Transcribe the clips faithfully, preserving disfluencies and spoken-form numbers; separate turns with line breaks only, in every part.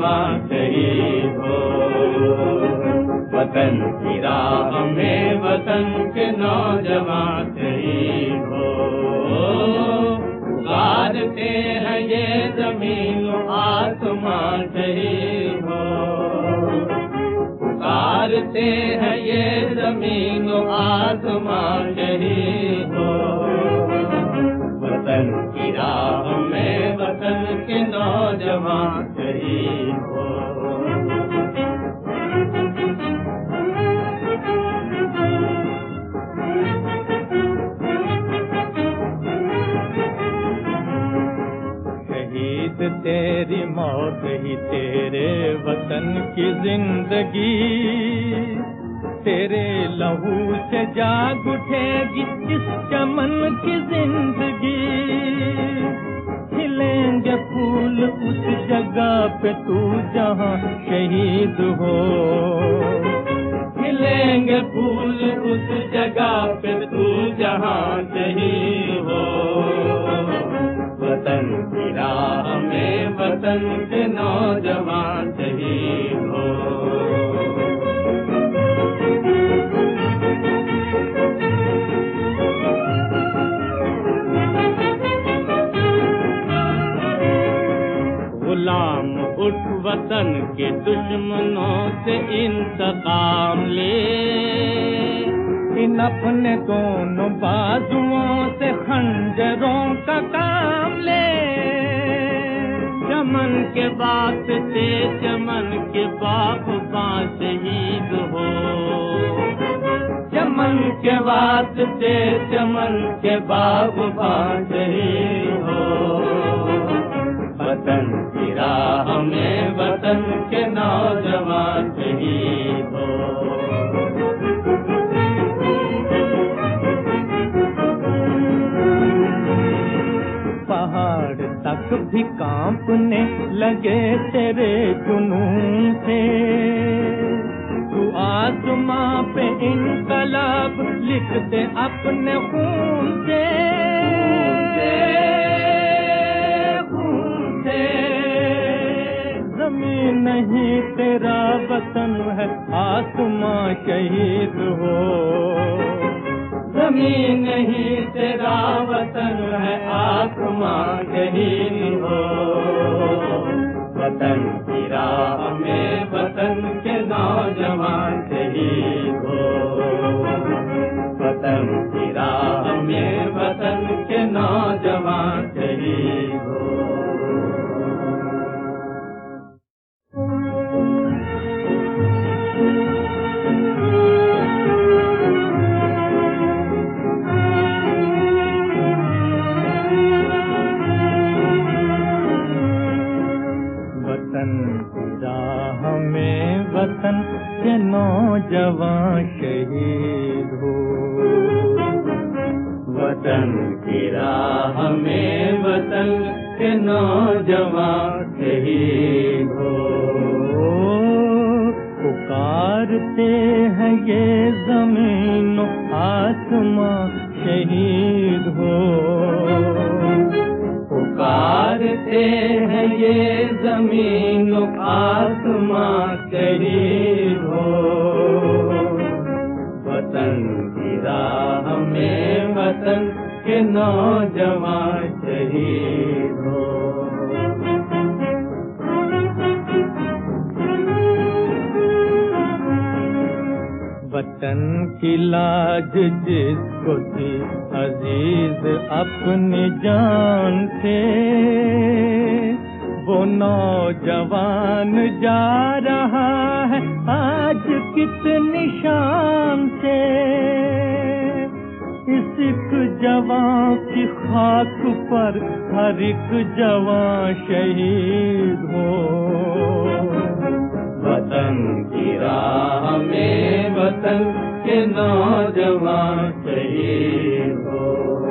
नौजवान शहीद हो। वतन की राह में वतन के नौजवान शहीद हो। पुकारते हैं ये जमीन आसमान शहीद हो। पुकारते हैं ये जमीन आसमान शहीद हो। वतन की राह में वतन के नौजवान शहीद हो।
तेरी मौत ही तेरे वतन की जिंदगी, तेरे लहू से जाग उठेगी इस चमन की जिंदगी। खिलेंगे फूल उस जगह पे तू जहाँ शहीद हो।
खिलेंगे फूल उस जगह पे तू जहाँ शहीद हो। वतन की राह में वतन के नौजवान शहीद हो। गुलाम उठ वतन के दुश्मनों से इंतकाम ले।
इन अपने दोनों बाजुओं से खंजरों का काम ले।
चमन के वास्ते चमन के बागबां शहीद हो। चमन के वास्ते चमन के बागबां शहीद हो। वतन की राह में वतन के नौजवान शहीद हो।
पहाड़ तक भी कांपने लगे तेरे जुनून से। तू आसमां पे इनकलाब लिखते अपने खून से। खून से जमीन नहीं तेरा वतन है आसमां शहीद हो।
जमीन नहीं तेरा वतन है आसमां शहीद हो। वतन की राह में वतन के नौजवान शहीद हो। वतन की राह में वतन के नौजवान शहीद हो।
वतन के नौजवान शहीद हो।
वतन की राह में वतन के नौजवान शहीद हो।
पुकारते हैं ये जमीन आसमां शहीद हो।
पुकारते हैं ये जमीन आसमां शहीद हो। वतन की राह में वतन के नौजवान शहीद हो।
वतन की लाज जिसको थी अजीज अपनी जान से, वो नौजवान जा रहा है आज कितनी शान से। इस एक जवान की खाक पर हर एक जवान शहीद हो।
वतन की राह में वतन के नौजवान शहीद हो।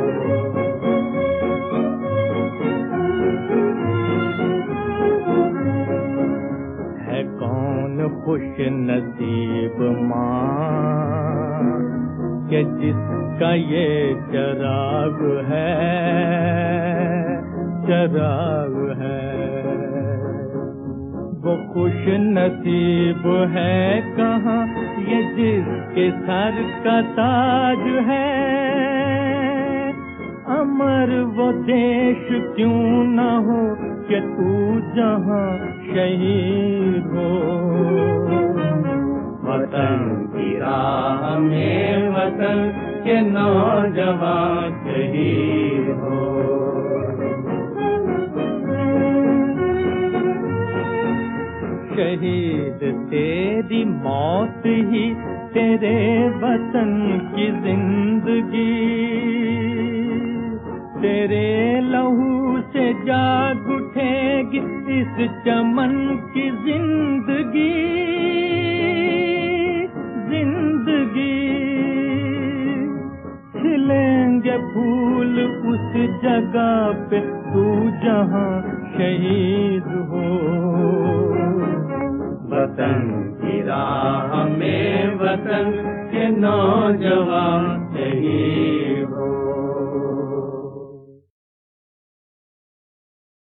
है कौन खुश नसीब माँ कि जिसका ये चराग है, चराग है। वो खुश नसीब है कहाँ ये जिसके सर का ताज है। अमर वो देश क्यों न हो कि तू जहाँ शहीद हो।
वतन की राह में वतन के नौजवान शहीद हो।
शहीद तेरी मौत ही तेरे वतन की जिंदगी, तेरे लहू से जाग उठेगी इस चमन की जिंदगी। जिंदगी खिलेंगे फूल उस जगह पे तू जहाँ शहीद हो।
वतन की राह में वतन के नौजवान शहीद हो।